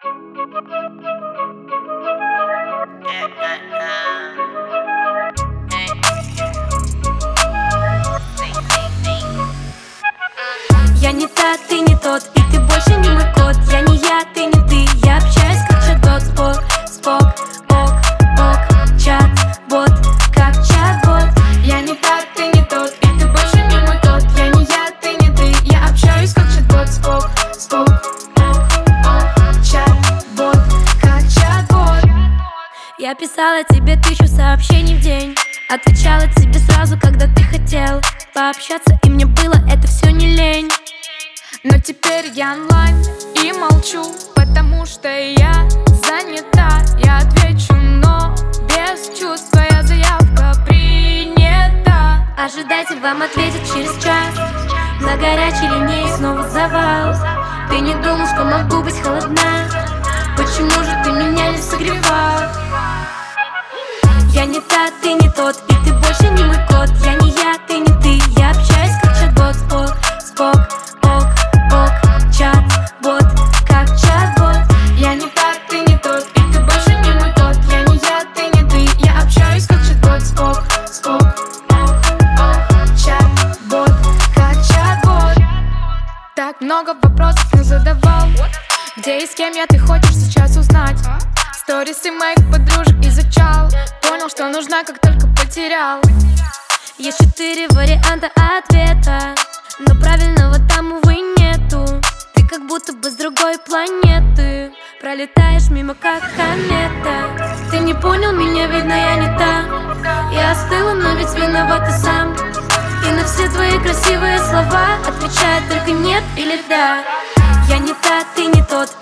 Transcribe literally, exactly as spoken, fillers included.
Я не та, ты не тот, и ты больше не мой кот. Я не я, ты не ты, я общаюсь как чат-бот. Спок, спок, ок, ок, чат-бот, как чат-бот. Я не та, ты не тот, и ты больше не мой кот. Я не я, ты не ты, я общаюсь как чат-бот. Спок, спок, ок, ок, чат-бот, как чат-бот. Я писала тебе тысячу сообщений в день, отвечала тебе сразу, когда ты хотел пообщаться, и мне было это все не лень. Но теперь я онлайн и молчу, потому что я занята. Я отвечу, но без чувств. Твоя заявка принята. Ожидайте, вам ответят через час. На горячей линии снова завал. Ты не думал, что могу быть холодна? Почему же ты меня не согревал? Я не та, ты не тот, и ты больше не мой кот. Я не я, ты не ты, я общаюсь как чат-бот. Спок, спок, ок, ок, чат-бот, как чат-бот. Я не та, ты не тот, и ты больше не мой кот. Я не я, ты не ты, я общаюсь как чат-бот. Спок, спок, ок, ок, чат-бот, как чат-бот. Так много вопросов не задавал. Где и с кем я, ты хочешь сейчас узнать? Сторисы моих подружек изучал. Понял, что нужна, как только потерял. Есть четыре варианта ответа, но правильного там, увы, нету. Ты как будто бы с другой планеты, пролетаешь мимо, как комета. Ты не понял меня, видно, я не та. Я остыла, но ведь виноват ты сам. И на все твои красивые слова отвечает только нет или да. Я не та, ты не тот,